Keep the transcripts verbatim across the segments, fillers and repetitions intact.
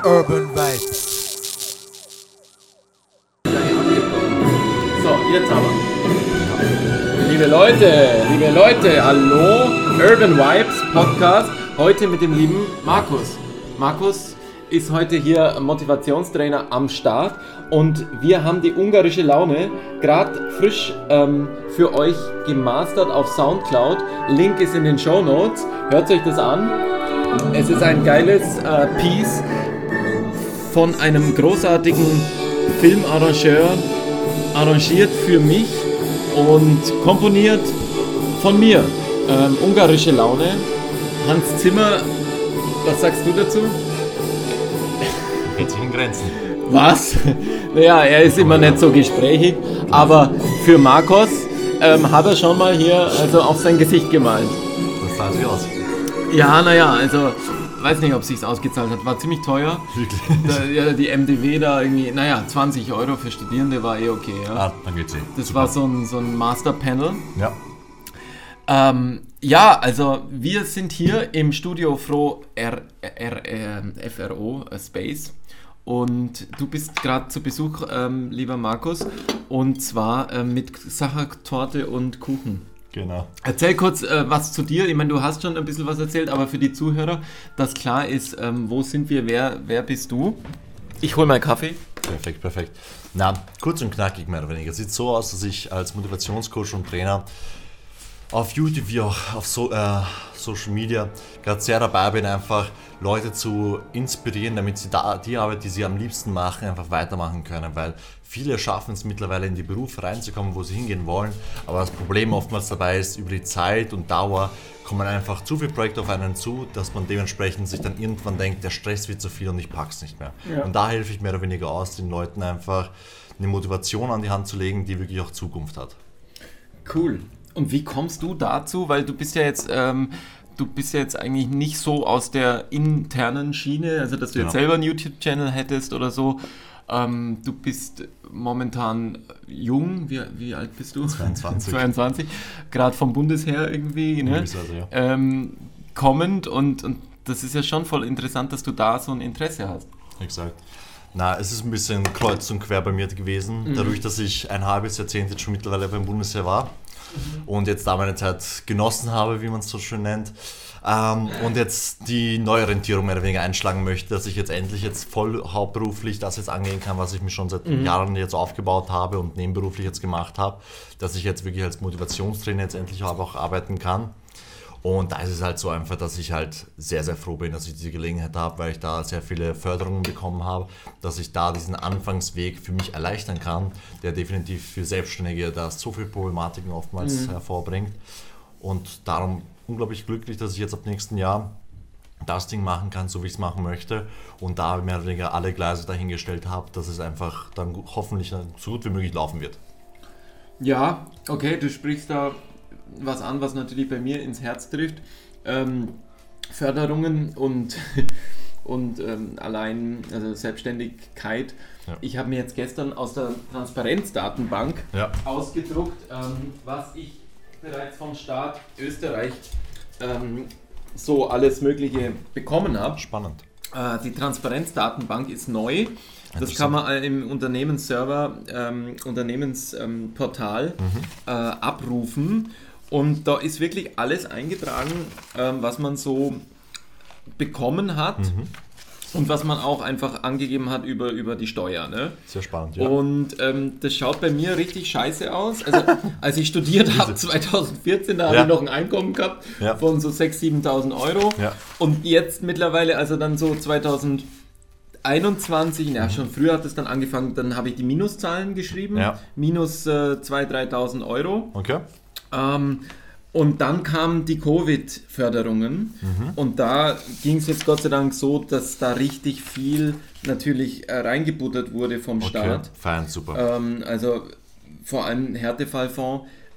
Urban Vibes. So, jetzt aber. Liebe Leute, liebe Leute, hallo, Urban Vibes Podcast, heute mit dem lieben Markus. Markus ist heute hier Motivationstrainer am Start und wir haben die ungarische Laune gerade frisch ähm, für euch gemastert auf Soundcloud. Link ist in den Shownotes, hört euch das an. Es ist ein geiles äh, Piece von einem großartigen Filmarrangeur, arrangiert für mich und komponiert von mir. Ähm, ungarische Laune. Hans Zimmer, was sagst du dazu? Jetzt in Grenzen. Was? Naja, er ist immer nicht so gesprächig, aber für Markus ähm, hat er schon mal hier also auf sein Gesicht gemalt. Das sah sich aus. Ja, naja, also weiß nicht, ob es sich ausgezahlt hat. War ziemlich teuer. Wirklich? Da, ja, die M D W da irgendwie, naja, zwanzig Euro für Studierende war eh okay. Ja. Ah, dann geht's eh. Das Super. war so ein, so ein Master-Panel. Ja. Ähm, ja, also wir sind hier im Studio Fro R, R, R, F R O äh, Space und du bist gerade zu Besuch, ähm, lieber Markus, und zwar äh, mit Sachertorte und Kuchen. Genau. Erzähl kurz äh, was zu dir. Ich meine, du hast schon ein bisschen was erzählt, aber für die Zuhörer, dass klar ist, ähm, wo sind wir, wer, wer bist du? Ich hol mal Kaffee. Perfekt, perfekt. Na, kurz und knackig mehr oder weniger. Sieht so aus, dass ich als Motivationscoach und Trainer auf YouTube wie auch auf so, äh, Social Media gerade sehr dabei bin, einfach Leute zu inspirieren, damit sie da die Arbeit, die sie am liebsten machen, einfach weitermachen können, weil viele schaffen es mittlerweile in die Berufe reinzukommen, wo sie hingehen wollen, aber das Problem oftmals dabei ist, über die Zeit und Dauer kommen einfach zu viele Projekte auf einen zu, dass man dementsprechend sich dann irgendwann denkt, der Stress wird zu viel und ich pack's nicht mehr. Ja. Und da helfe ich mehr oder weniger aus, den Leuten einfach eine Motivation an die Hand zu legen, die wirklich auch Zukunft hat. Cool. Und wie kommst du dazu? Weil du bist ja jetzt, ähm, du bist ja jetzt eigentlich nicht so aus der internen Schiene, also dass du jetzt Genau. selber einen YouTube-Channel hättest oder so. Ähm, du bist momentan jung, wie, wie alt bist du? zweiundzwanzig. zweiundzwanzig, gerade vom Bundesheer irgendwie, ne? Also, ja. ähm, kommend und, und das ist ja schon voll interessant, dass du da so ein Interesse hast. Exakt. Na, es ist ein bisschen kreuz und quer bei mir gewesen, Mhm. dadurch, dass ich ein halbes Jahrzehnt jetzt schon mittlerweile beim Bundesheer war Mhm. und jetzt da meine Zeit genossen habe, wie man es so schön nennt, ähm, und jetzt die Neuorientierung mehr oder weniger einschlagen möchte, dass ich jetzt endlich jetzt voll hauptberuflich das jetzt angehen kann, was ich mir schon seit Mhm. Jahren jetzt aufgebaut habe und nebenberuflich jetzt gemacht habe, dass ich jetzt wirklich als Motivationstrainer jetzt endlich auch arbeiten kann. Und da ist es halt so einfach, dass ich halt sehr, sehr froh bin, dass ich diese Gelegenheit habe, weil ich da sehr viele Förderungen bekommen habe, dass ich da diesen Anfangsweg für mich erleichtern kann, der definitiv für Selbstständige da so viele Problematiken oftmals Mhm. hervorbringt. Und darum unglaublich glücklich, dass ich jetzt ab nächsten Jahr das Ding machen kann, so wie ich es machen möchte. Und da mehr oder weniger alle Gleise dahingestellt habe, dass es einfach dann hoffentlich so gut wie möglich laufen wird. Ja, okay, du sprichst da was an, was natürlich bei mir ins Herz trifft. Ähm, Förderungen und, und ähm, allein also Selbstständigkeit. Ja. Ich habe mir jetzt gestern aus der Transparenzdatenbank Ja. ausgedruckt, ähm, was ich bereits vom Staat Österreich ähm, so alles Mögliche bekommen habe. Spannend. Äh, die Transparenzdatenbank ist neu. Das kann man im Unternehmensserver, ähm, Unternehmensportal Mhm. äh, abrufen. Und da ist wirklich alles eingetragen, ähm, was man so bekommen hat Mhm. und was man auch einfach angegeben hat über, über die Steuer. Ne? Sehr spannend, ja. Und ähm, das schaut bei mir richtig scheiße aus. Also als ich studiert habe zwanzig vierzehn, da habe Ja. ich noch ein Einkommen gehabt Ja. von so sechstausend, siebentausend Euro. Ja. Und jetzt mittlerweile, also dann so zwanzig einundzwanzig, ja schon früher hat es dann angefangen, dann habe ich die Minuszahlen geschrieben. Ja. Minus äh, zweitausend, dreitausend Euro. Okay. Ähm, und dann kamen die Covid-Förderungen Mhm. und da ging es jetzt Gott sei Dank so, dass da richtig viel natürlich äh, reingebuttert wurde vom Okay. Staat. Fein, super. Ähm, also vor allem Härtefallfonds,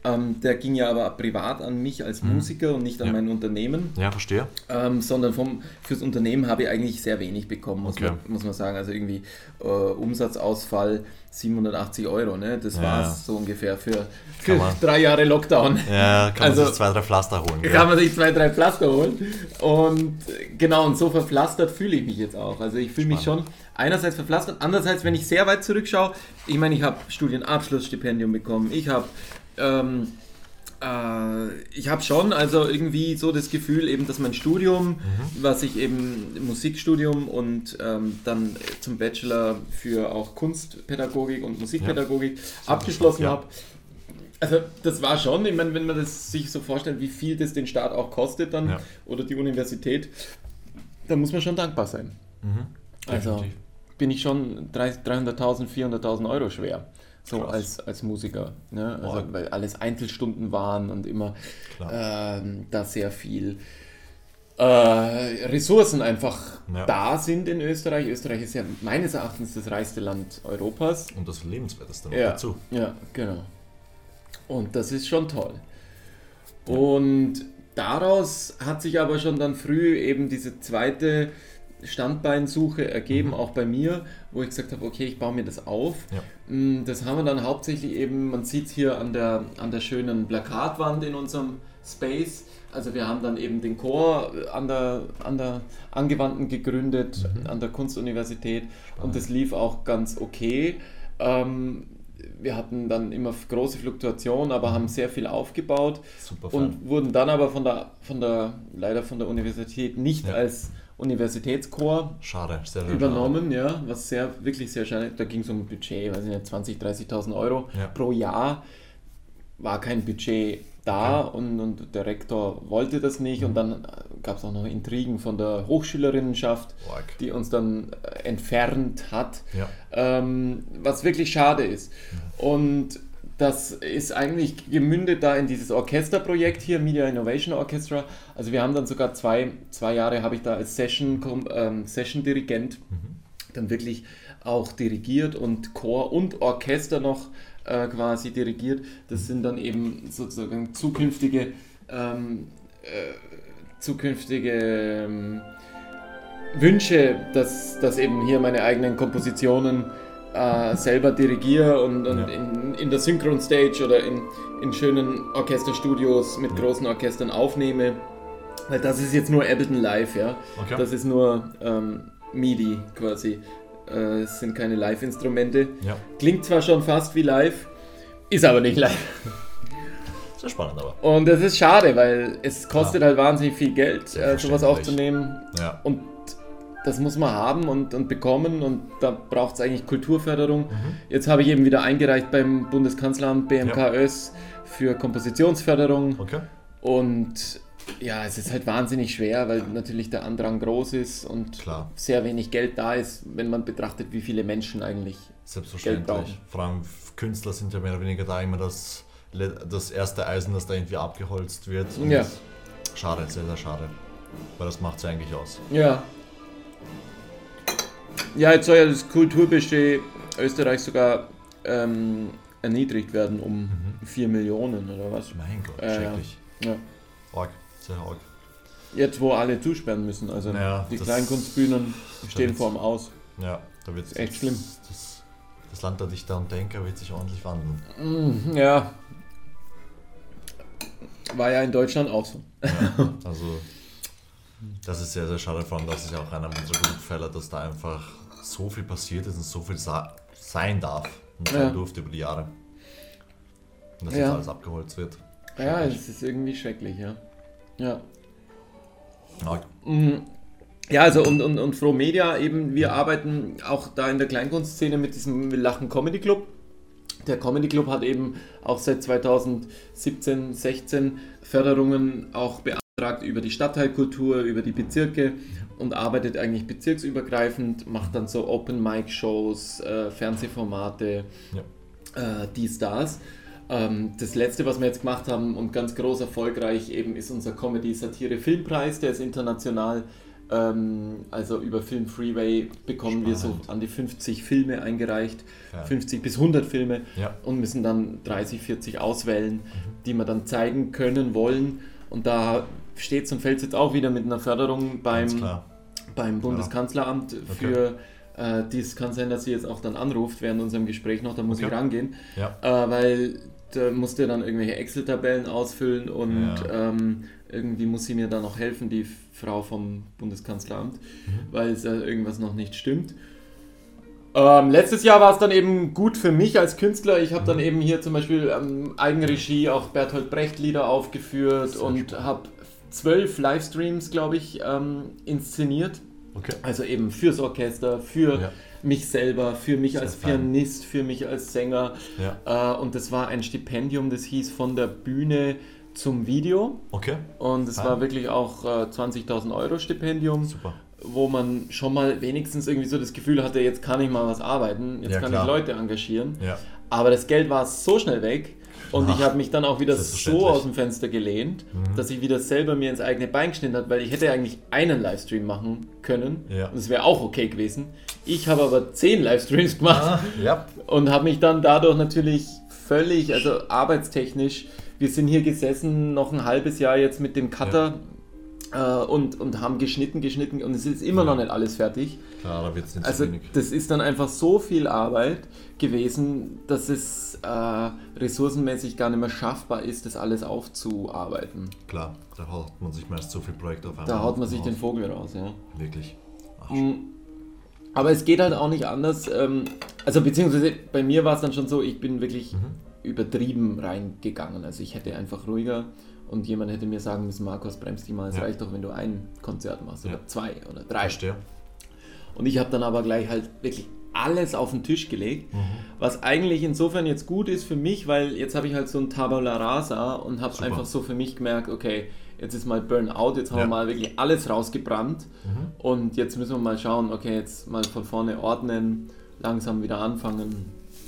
Ähm, der ging ja aber privat an mich als Musiker und nicht an Ja. mein Unternehmen. Ja, verstehe. Ähm, sondern vom, fürs Unternehmen habe ich eigentlich sehr wenig bekommen, muss, Okay. man, muss man sagen. Also irgendwie äh, Umsatzausfall siebenhundertachtzig Euro, ne? Das Ja. war es so ungefähr für, für Kann man- drei Jahre Lockdown. Ja, kann man Also- sich zwei, drei Pflaster holen. Kann man sich zwei, drei Pflaster holen. Und äh, genau, und so verpflastert fühle ich mich jetzt auch. Also ich fühle mich schon einerseits verpflastert, andererseits, wenn ich sehr weit zurückschaue, ich meine, ich habe Studienabschlussstipendium bekommen, ich habe ähm, äh, ich habe schon also irgendwie so das Gefühl, eben, dass mein Studium, Mhm. was ich eben Musikstudium und ähm, dann zum Bachelor für auch Kunstpädagogik und Musikpädagogik abgeschlossen Ja. habe. Also das war schon, ich meine, wenn man das sich so vorstellt, wie viel das den Staat auch kostet dann Ja. oder die Universität, dann muss man schon dankbar sein. Mhm. Also Definitiv. bin ich schon dreihunderttausend, vierhunderttausend Euro schwer, so Krass. als, als Musiker. Ne? Also, Boah. weil alles Einzelstunden waren und immer Klar. ähm, da sehr viel äh, Ressourcen einfach Ja. da sind in Österreich. Österreich ist ja meines Erachtens das reichste Land Europas. Und das Lebenswerteste noch Ja, dazu. ja, genau. Und das ist schon toll. Und daraus hat sich aber schon dann früh eben diese zweite Standbeinsuche ergeben, Mhm. auch bei mir, wo ich gesagt habe, okay, ich baue mir das auf. Ja. Mm, Das haben wir dann hauptsächlich eben, man sieht es hier an der, an der schönen Plakatwand in unserem Space. Also wir haben dann eben den Chor an der, an der Angewandten gegründet, Mhm. an der Kunstuniversität, und das lief auch ganz okay. Ähm, wir hatten dann immer große Fluktuationen, aber haben sehr viel aufgebaut Super fein. und wurden dann aber von der, von der, leider von der Universität nicht Ja. als Universitätschor Schade, sehr, sehr übernommen, ja, was sehr, wirklich sehr schade. Da ging es um ein Budget, weiß ich nicht, zwanzigtausend, dreißigtausend Euro Ja. pro Jahr. War kein Budget da und, und der Rektor wollte das nicht, und dann gab es auch noch Intrigen von der Hochschülerinnenschaft, Schade. Org. die uns dann äh, entfernt hat, Ja. ähm, was wirklich schade ist. Und das ist eigentlich gemündet da in dieses Orchesterprojekt hier, Media Innovation Orchestra. Also wir haben dann sogar zwei, zwei Jahre habe ich da als Session, ähm, Session-Dirigent dann wirklich auch dirigiert und Chor und Orchester noch äh, quasi dirigiert. Das sind dann eben sozusagen zukünftige ähm, äh, zukünftige ähm, Wünsche, dass, dass eben hier meine eigenen Kompositionen äh, selber dirigiere und, und Ja. in, in der Synchron-Stage oder in, in schönen Orchesterstudios mit großen Orchestern aufnehme. Weil das ist jetzt nur Ableton Live, ja. Okay. Das ist nur ähm, MIDI quasi. Äh, Es sind keine Live-Instrumente. Ja. Klingt zwar schon fast wie live, ist aber nicht live. Sehr spannend aber. Und das ist schade, weil es kostet halt wahnsinnig viel Geld, äh, sowas Selbstverständlich. aufzunehmen. Ja. Und das muss man haben und, und bekommen, und da braucht es eigentlich Kulturförderung. Jetzt habe ich eben wieder eingereicht beim Bundeskanzleramt B M K Ös für Kompositionsförderung. Okay. Und ja, es ist halt wahnsinnig schwer, weil natürlich der Andrang groß ist und Klar. sehr wenig Geld da ist, wenn man betrachtet, wie viele Menschen eigentlich Geld Selbstverständlich. brauchen. Vor allem Künstler sind ja mehr oder weniger da immer das, le- das erste Eisen, das da irgendwie abgeholzt wird. Und Ja. Schade, sehr, sehr schade. Weil das macht es eigentlich aus. Ja. Ja, jetzt soll ja das Kulturbudget Österreichs sogar ähm, erniedrigt werden um vier Millionen oder was. Mein Gott, Äh, schrecklich. Ja. Arg, sehr arg. Jetzt, wo alle zusperren müssen, also Ja, die das- Kleinkunstbühnen stehen jetzt- vorm Aus. Ja, da wird echt schlimm. Das, das Land der Dichter und Denker wird sich ordentlich wandeln. Mhm, ja. War ja in Deutschland auch so. Ja, also, das ist sehr, sehr schade. Vor allem, das ist ja auch einer unserer guten Fälle, dass da einfach so viel passiert ist und so viel sa- sein darf und sein Ja. durfte über die Jahre. Und dass Ja. jetzt alles abgeholzt wird. Ja, Schrecklich. es ist irgendwie schrecklich, ja. Ja. Arg. Mhm. Ja, also und, und, und Froh Media eben, wir arbeiten auch da in der Kleinkunstszene mit diesem Lachen Comedy Club. Der Comedy Club hat eben auch seit zweitausendsiebzehn, sechzehn Förderungen auch beantragt über die Stadtteilkultur, über die Bezirke und arbeitet eigentlich bezirksübergreifend, macht dann so Open-Mic-Shows, äh, Fernsehformate, Ja. äh, dies, das. Ähm, das letzte, was wir jetzt gemacht haben und ganz groß erfolgreich eben, ist unser Comedy-Satire-Filmpreis, der ist international Ähm, also über Film Freeway bekommen Spannend. wir so an die fünfzig Filme eingereicht, ja. fünfzig bis hundert Filme ja. und müssen dann dreißig, vierzig auswählen, mhm. die wir dann zeigen können, wollen. Und da steht und fällt es jetzt auch wieder mit einer Förderung beim, beim Bundeskanzleramt okay. für... Äh, dies kann sein, dass sie jetzt auch dann anruft während unserem Gespräch noch, da muss okay. ich rangehen, ja. äh, weil da musst du dann irgendwelche Excel-Tabellen ausfüllen und ja. ähm, irgendwie muss sie mir da noch helfen, die Frau vom Bundeskanzleramt, mhm. weil es äh, irgendwas noch nicht stimmt. Ähm, letztes Jahr war es dann eben gut für mich als Künstler. Ich habe mhm. dann eben hier zum Beispiel ähm, Eigenregie auch Bertolt Brecht Lieder aufgeführt und habe zwölf Livestreams, glaube ich, ähm, inszeniert. Okay. Also eben fürs Orchester, für ja. mich selber, für mich Sehr als fein. Pianist, für mich als Sänger. Ja. Äh, und das war ein Stipendium, das hieß von der Bühne zum Video. Okay. Und es war wirklich auch äh, zwanzigtausend Euro Stipendium. Super. Wo man schon mal wenigstens irgendwie so das Gefühl hatte, jetzt kann ich mal was arbeiten, jetzt ja, kann klar. ich Leute engagieren. Ja. Aber das Geld war so schnell weg. Und Ach, ich habe mich dann auch wieder so aus dem Fenster gelehnt, mhm. dass ich wieder selber mir ins eigene Bein geschnitten habe, weil ich hätte eigentlich einen Livestream machen können ja. und es wäre auch okay gewesen. Ich habe aber zehn Livestreams gemacht ah, ja. und habe mich dann dadurch natürlich völlig, also arbeitstechnisch, wir sind hier gesessen noch ein halbes Jahr jetzt mit dem Cutter ja. äh, und, und haben geschnitten, geschnitten und es ist immer ja. noch nicht alles fertig. Klar, da wird es nicht also so wenig. Das ist dann einfach so viel Arbeit gewesen, dass es äh, ressourcenmäßig gar nicht mehr schaffbar ist, das alles aufzuarbeiten. Klar, da haut man sich meist so viel Projekte auf einmal. Da haut man sich den Vogel raus, ja. Wirklich. Ach, aber es geht halt auch nicht anders. Ähm, also beziehungsweise bei mir war es dann schon so, ich bin wirklich mhm. übertrieben reingegangen. Also ich hätte einfach ruhiger und jemand hätte mir sagen müssen, Markus, bremst dich mal, es ja. reicht doch, wenn du ein Konzert machst oder ja. zwei oder drei. Verstehe. Und ich habe dann aber gleich halt wirklich alles auf den Tisch gelegt, mhm. was eigentlich insofern jetzt gut ist für mich, weil jetzt habe ich halt so ein Tabula Rasa und habe einfach so für mich gemerkt, okay, jetzt ist mal Burnout, jetzt haben ja. wir mal wirklich alles rausgebrannt mhm. und jetzt müssen wir mal schauen, okay, jetzt mal von vorne ordnen, langsam wieder anfangen.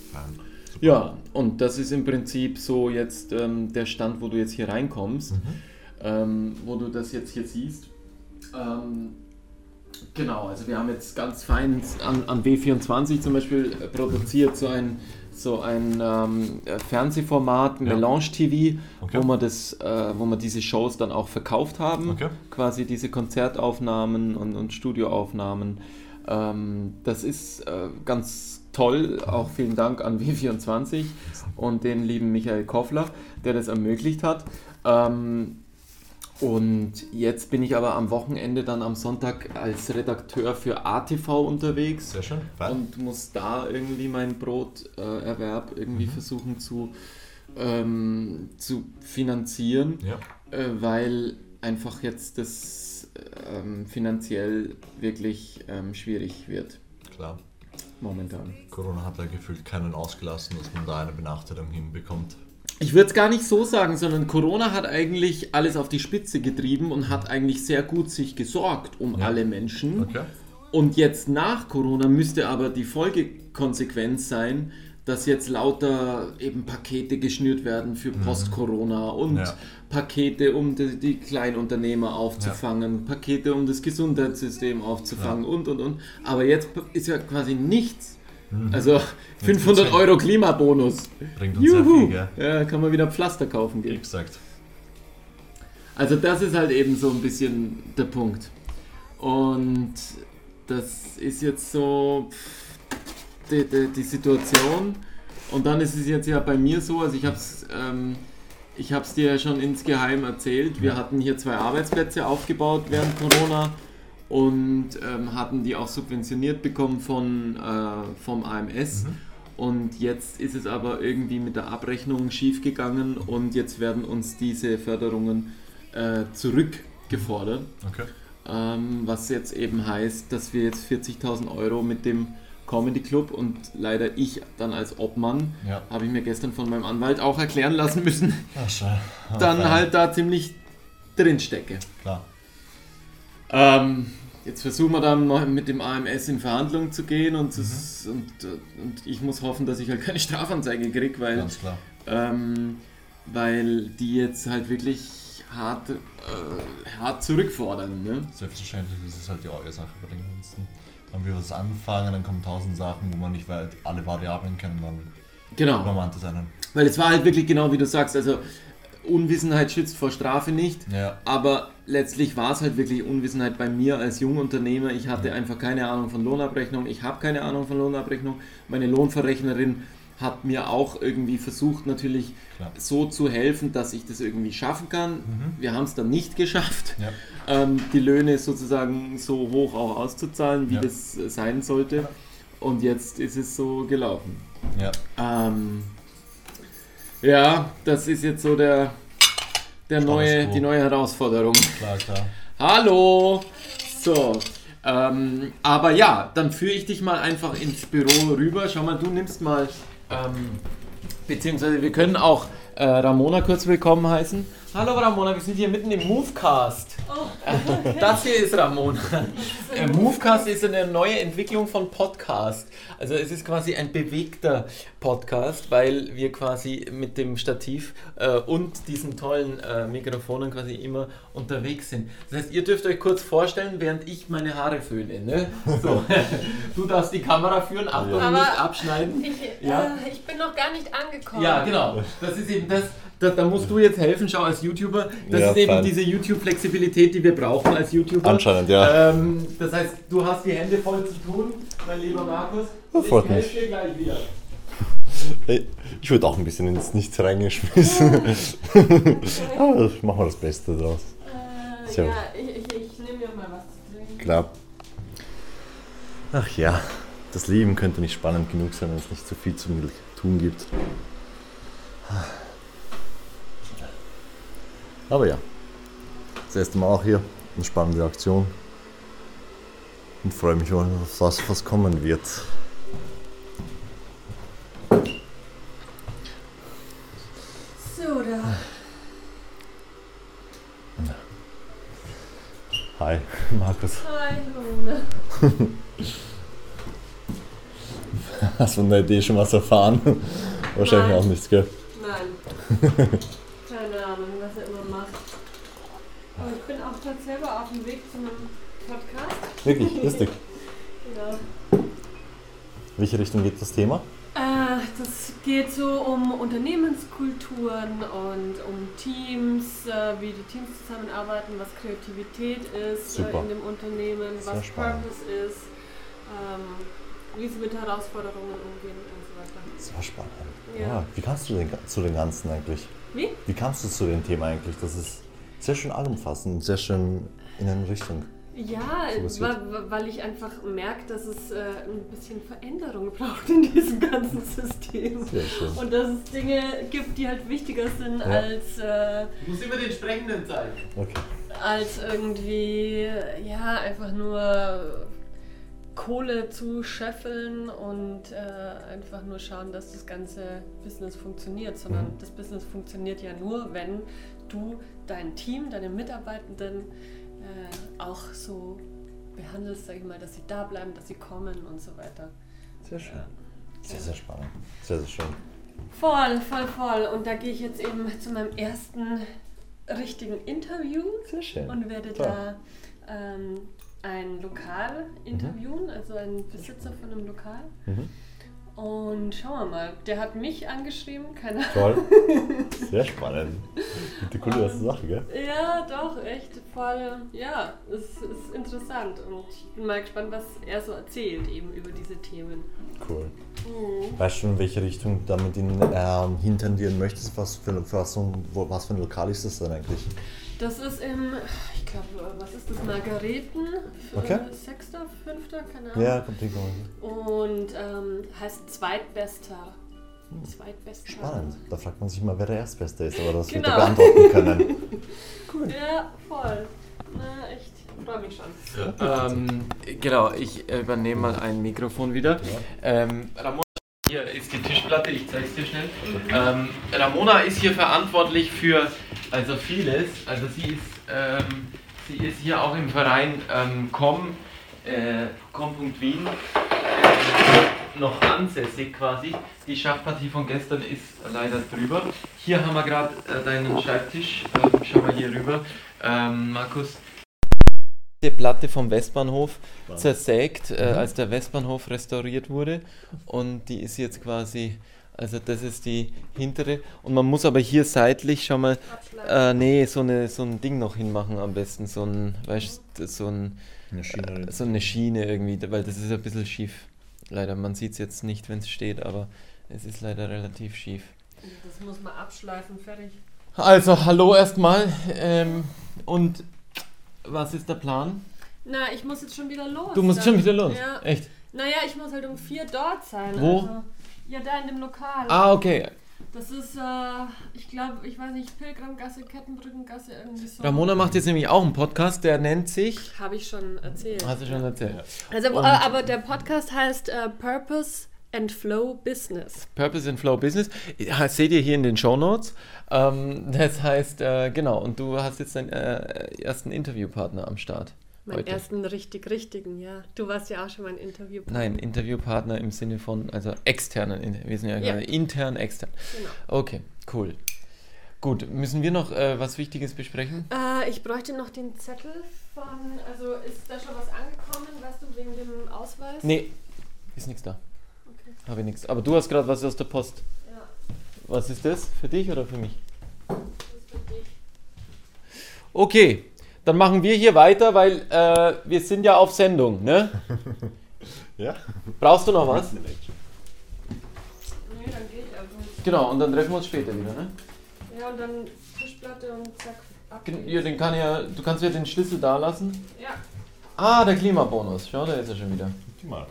Ja, ja und das ist im Prinzip so jetzt ähm, der Stand, wo du jetzt hier reinkommst, mhm. ähm, wo du das jetzt hier siehst. Ähm, Genau, also wir haben jetzt ganz fein an, an W vierundzwanzig zum Beispiel produziert so ein, so ein ähm, Fernsehformat, ja. Melange T V, okay. wo, wir das, äh, wo wir diese Shows dann auch verkauft haben, okay. quasi diese Konzertaufnahmen und, und Studioaufnahmen. Ähm, das ist äh, ganz toll, auch vielen Dank an W vierundzwanzig und den lieben Michael Koffler, der das ermöglicht hat. Ähm, Und jetzt bin ich aber am Wochenende dann am Sonntag als Redakteur für A T V unterwegs. Sehr schön. Und muss da irgendwie meinen Broterwerb irgendwie mhm. versuchen zu, ähm, zu finanzieren, ja. äh, weil einfach jetzt das ähm, finanziell wirklich ähm, schwierig wird. Klar. Momentan. Corona hat da gefühlt keinen ausgelassen, dass man da eine Benachteiligung hinbekommt. Ich würde es gar nicht so sagen, sondern Corona hat eigentlich alles auf die Spitze getrieben und hat eigentlich sehr gut sich gesorgt um ja. alle Menschen. Okay. Und jetzt nach Corona müsste aber die Folgekonsequenz sein, dass jetzt lauter eben Pakete geschnürt werden für Post-Corona und ja. Pakete, um die, die Kleinunternehmer aufzufangen, ja. Pakete, um das Gesundheitssystem aufzufangen ja. und, und, und. Aber jetzt ist ja quasi nichts. Also fünfhundert Euro Klimabonus. Bringt uns Juhu. sehr viel, ja, kann man wieder Pflaster kaufen gehen. Exakt. Also das ist halt eben so ein bisschen der Punkt. Und das ist jetzt so die, die, die Situation. Und dann ist es jetzt ja bei mir so, also ich habe es ähm, ich habe es dir ja schon insgeheim erzählt. Wir hatten hier zwei Arbeitsplätze aufgebaut während Corona. Und ähm, hatten die auch subventioniert bekommen von, äh, vom A M S. Mhm. Und jetzt ist es aber irgendwie mit der Abrechnung schiefgegangen und jetzt werden uns diese Förderungen äh, zurückgefordert. Okay. Ähm, was jetzt eben heißt, dass wir jetzt vierzigtausend Euro mit dem Comedy Club und leider ich dann als Obmann, ja. habe ich mir gestern von meinem Anwalt auch erklären lassen müssen, Ach, dann fein. halt da ziemlich drin stecke. Klar. Ähm, jetzt versuchen wir dann noch mit dem A M S in Verhandlungen zu gehen und, Mhm. das, und, und ich muss hoffen, dass ich halt keine Strafanzeige kriege, weil, Ganz klar. ähm, weil die jetzt halt wirklich hart, äh, hart zurückfordern. Ne? Selbstverständlich ist es halt die Orgelsache bei den ganzen. Wenn wir was anfangen, dann kommen tausend Sachen, wo man nicht weit alle Variablen kennt, dann genau. man das einen. Weil es war halt wirklich genau wie du sagst, also Unwissenheit schützt vor Strafe nicht, ja. aber letztlich war es halt wirklich Unwissenheit bei mir als Jungunternehmer. Ich hatte ja. einfach keine Ahnung von Lohnabrechnung, ich habe keine Ahnung von Lohnabrechnung. Meine Lohnverrechnerin hat mir auch irgendwie versucht, natürlich Klar. so zu helfen, dass ich das irgendwie schaffen kann. Mhm. Wir haben es dann nicht geschafft, ja. ähm, die Löhne sozusagen so hoch auch auszuzahlen, wie ja. das sein sollte. Und jetzt ist es so gelaufen. Ja, ähm, ja das ist jetzt so der, der neue, die neue Herausforderung. Klar, klar. Hallo! So, ähm, aber ja, dann führe ich dich mal einfach ins Büro rüber. Schau mal, du nimmst mal... Ähm, beziehungsweise wir können auch äh, Ramona kurz willkommen heißen. Hallo Ramona, wir sind hier mitten im Movecast. Oh, okay. Das hier ist Ramona. Äh, Movecast ist eine neue Entwicklung von Podcast. Also es ist quasi ein bewegter Podcast, weil wir quasi mit dem Stativ äh, und diesen tollen äh, Mikrofonen quasi immer unterwegs sind. Das heißt, ihr dürft euch kurz vorstellen, während ich meine Haare föhne. Ne? So. Du darfst die Kamera führen, Achtung, ja. nicht abschneiden. Ich, ja? äh, ich bin noch gar nicht angekommen. Ja, genau. Das ist eben das. Da, da musst du jetzt helfen, schau als YouTuber. Das ja, ist eben fein. Diese YouTube-Flexibilität, die wir brauchen als YouTuber. Anscheinend, ja. Ähm, das heißt, du hast die Hände voll zu tun, mein lieber Markus. Das freut mich. Ich helfe dir gleich wieder. Hey, ich wurde auch ein bisschen ins Nichts reingeschmissen. Aber machen wir das Beste draus. Äh, so. Ja, ich, ich, ich nehme mir mal was zu trinken. Klar. Ach ja, das Leben könnte nicht spannend genug sein, wenn es nicht so viel zu tun gibt. Aber ja, das erste Mal auch hier, eine spannende Aktion und freue mich auf was, was kommen wird. So, da. Hi, Markus. Hi, Luna. Hast du von der Idee schon was erfahren? Wahrscheinlich Nein. auch nichts, gell? Nein. Keine Ahnung, was er immer macht. Aber ich bin auch gerade selber auf dem Weg zu einem Podcast. Wirklich? Lustig. Ja. Welche Richtung geht das Thema? Äh, das geht so um Unternehmenskulturen und um Teams, äh, wie die Teams zusammenarbeiten, was Kreativität ist äh, in dem Unternehmen, Sehr was spannend. Purpose ist, ähm, wie sie mit Herausforderungen umgehen und so weiter. Sehr spannend. Ja. Ja, wie kamst du denn zu den Ganzen eigentlich? Wie? Wie kamst du zu dem Thema eigentlich? Das ist sehr schön allumfassend, sehr schön in eine Richtung. Ja, weil, weil ich einfach merke, dass es äh, ein bisschen Veränderung braucht in diesem ganzen System. Sehr schön. Und dass es Dinge gibt, die halt wichtiger sind ja. als... Äh, du musst immer den Sprechenden zeigen. Okay. Als irgendwie, ja, einfach nur Kohle zu scheffeln und äh, einfach nur schauen, dass das ganze Business funktioniert, sondern mhm. das Business funktioniert ja nur, wenn du dein Team, deine Mitarbeitenden äh, auch so behandelst, sag ich mal, dass sie da bleiben, dass sie kommen und so weiter. Sehr schön. Sehr, sehr spannend. Sehr, sehr schön. Voll, voll, voll. Und da gehe ich jetzt eben zu meinem ersten richtigen Interview. Sehr schön. Und werde Klar. da ähm, ein Lokal interviewen, mhm. also einen Besitzer von einem Lokal. Mhm. Und schauen wir mal, der hat mich angeschrieben, keine Ahnung. Toll. Sehr spannend. Die coole erste Sache, gell? Ja, doch, echt voll. Ja, es ist interessant und ich bin mal gespannt, was er so erzählt eben über diese Themen. Cool. Mhm. Weißt du, in welche Richtung du damit in, ähm, hintendieren möchtest? Was für, was, was für ein Lokal ist das denn eigentlich? Das ist im, ich glaube, was ist das, Margareten? Okay. Sechster, fünfter, keine Ahnung. Ja, kommt hinkommen. Und ähm, heißt Zweitbester. Hm. Zweitbester. Spannend. Da fragt man sich mal, wer der Erstbeste ist, aber das genau. wird er beantworten können. Cool. Ja, voll. Na, echt. Ich freue mich schon. Ja. Ähm, genau, ich übernehme mal ein Mikrofon wieder. Ja. Ähm, Ramona, hier ist die Tischplatte, ich zeige es dir schnell. Ähm, Ramona ist hier verantwortlich für also vieles. Also sie ist, ähm, sie ist hier auch im Verein ähm, Com, äh, Com.Wien. noch ansässig quasi. Die Schachpartie von gestern ist leider drüber. Hier haben wir gerade äh, deinen Schreibtisch. Ähm, schau mal hier rüber. Ähm, Markus. Die Platte vom Westbahnhof zersägt, äh, als der Westbahnhof restauriert wurde. Und die ist jetzt quasi, also das ist die hintere. Und man muss aber hier seitlich, schau mal, äh, nee, so, eine, so ein Ding noch hinmachen am besten. So ein, weißt du, so ein... Eine Schiene. So eine Schiene irgendwie, weil das ist ein bisschen schief. Leider, man sieht es jetzt nicht, wenn es steht, aber es ist leider relativ schief. Das muss man abschleifen, fertig. Also, hallo erstmal. Ähm, und was ist der Plan? Na, ich muss jetzt schon wieder los. Du musst dann. schon wieder los? Ja. Echt? Naja, ich muss halt um vier dort sein. Wo? Also, ja, da in dem Lokal. Ah, okay. Das ist, äh, ich glaube, ich weiß nicht, Pilgrimgasse, Kettenbrückengasse, irgendwie so. Ramona macht jetzt nämlich auch einen Podcast, der nennt sich... Habe ich schon erzählt. Hast du schon erzählt. Also, Und äh, aber der Podcast heißt äh, Purpose and Flow Business. Purpose and Flow Business. Ja, seht ihr hier in den Shownotes. Ähm, das heißt, äh, genau, und du hast jetzt deinen äh, ersten Interviewpartner am Start. Meinen heute. ersten richtig richtigen, ja. Du warst ja auch schon mein Interviewpartner. Nein, Interviewpartner im Sinne von, also externen, wir sind ja, Ja. gerade intern, extern. Genau. Okay, cool. Gut, müssen wir noch äh, was Wichtiges besprechen? Äh, ich bräuchte noch den Zettel von, also ist da schon was angekommen, weißt du, wegen dem Ausweis? Nee, ist nichts da. Okay. Habe ich nichts. Aber du hast gerade was aus der Post. Ja, Was ist das? Für dich oder für mich? das ist für dich. Okay, dann machen wir hier weiter, weil äh, wir sind ja auf Sendung, ne? Ja? Brauchst du noch was? Nee, dann gehe ich einfach nicht. Genau, und dann treffen wir uns später wieder, ne? Ja, und dann Tischplatte und zack, ab. Ja, den kann ja, du kannst ja den Schlüssel da lassen. Ja. Ah, der Klimabonus. Schau, da ist er schon wieder. Mal.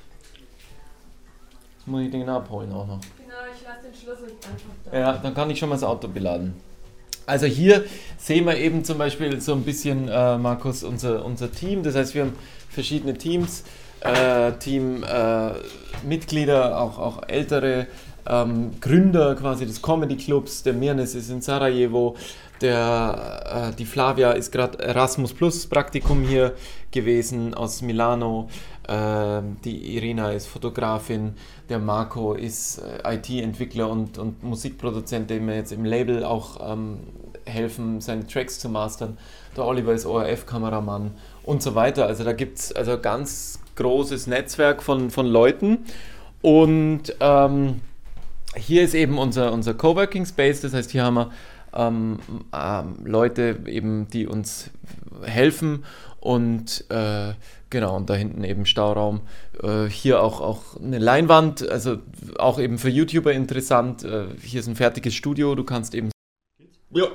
Jetzt muss ich den abholen auch noch. Genau, ich lasse den Schlüssel einfach da. Ja, dann kann ich schon mal das Auto beladen. Also hier sehen wir eben zum Beispiel so ein bisschen, äh, Markus, unser, unser Team. Das heißt, wir haben verschiedene Teams, äh, Teammitglieder, äh, auch, auch ältere ähm, Gründer quasi des Comedy Clubs. Der Mirnes ist in Sarajevo, der, äh, die Flavia ist gerade Erasmus Plus Praktikum hier gewesen aus Milano. Äh, die Irina ist Fotografin, der Marco ist äh, I T-Entwickler und, und Musikproduzent, dem wir jetzt im Label auch ähm, helfen, seine Tracks zu mastern. Der Oliver ist O R F-Kameramann und so weiter. Also da gibt es also ganz großes Netzwerk von, von Leuten. Und ähm, hier ist eben unser, unser Coworking Space, das heißt, hier haben wir ähm, ähm, Leute eben, die uns helfen und äh, genau, und da hinten eben Stauraum. Äh, hier auch, auch eine Leinwand, also auch eben für YouTuber interessant. Äh, hier ist ein fertiges Studio, du kannst eben. Ja.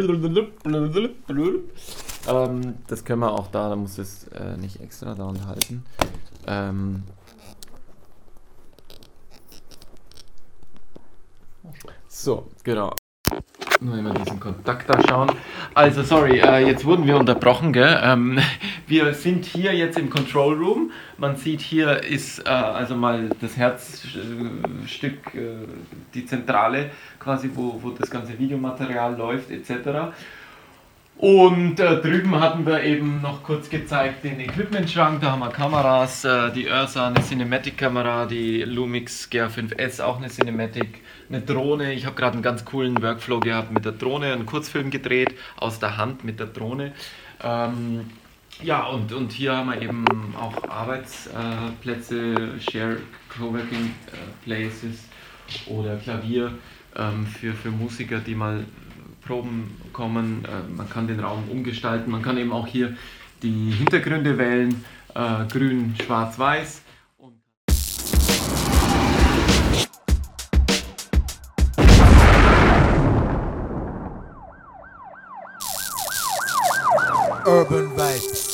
Ähm, das können wir auch da, da muss es äh, nicht extra da halten. Ähm, so, genau. Nur immer diesen Kontakt da schauen. Also, sorry, äh, jetzt wurden wir unterbrochen, gell? Ähm, wir sind hier jetzt im Control Room. Man sieht, hier ist äh, also mal das Herzstück, äh, die Zentrale quasi, wo, wo das ganze Videomaterial läuft, et cetera. Und äh, drüben hatten wir eben noch kurz gezeigt den Equipment-Schrank. Da haben wir Kameras, äh, die Ursa, eine Cinematic-Kamera, die Lumix G R fünf S, auch eine Cinematic, eine Drohne. Ich habe gerade einen ganz coolen Workflow gehabt mit der Drohne, einen Kurzfilm gedreht, aus der Hand mit der Drohne. Ähm, ja, und, und hier haben wir eben auch Arbeitsplätze, äh, Share Coworking äh, Places oder Klavier ähm, für, für Musiker, die mal Proben kommen. Äh, man kann den Raum umgestalten, man kann eben auch hier die Hintergründe wählen, äh, grün, schwarz, weiß. Urban Vibes.